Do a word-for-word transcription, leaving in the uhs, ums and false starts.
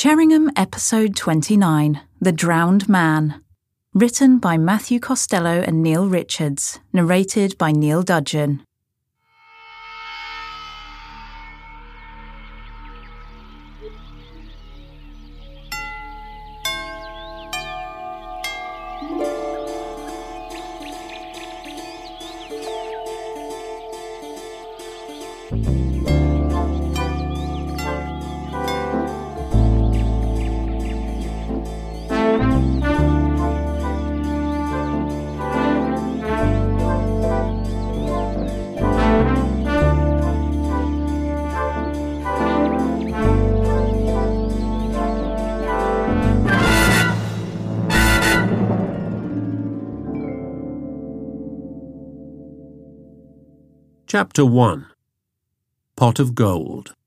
Sheringham Episode twenty-nine, The Drowned Man. Written by Matthew Costello and Neil Richards. Narrated by Neil Dudgeon. Chapter one. Pot of Gold.